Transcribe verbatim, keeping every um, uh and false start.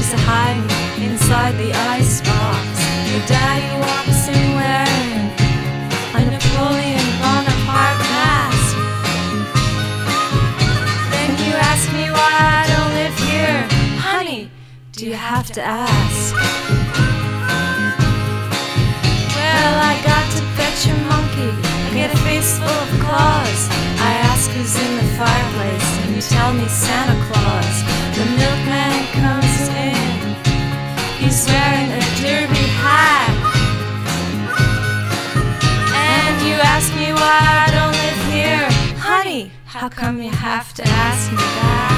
to hide me inside the icebox. Your daddy walks in wearing a Napoleon Bonaparte mask. Then you ask me why I don't live here. Honey, do you have to ask? Well, I got to fetch your monkey. I get a face full of claws. I ask who's in the fireplace, and you tell me Santa Claus. The milkman comes in. He's wearing a derby hat. And you ask me why I don't live here. Honey, how come you have to ask me that?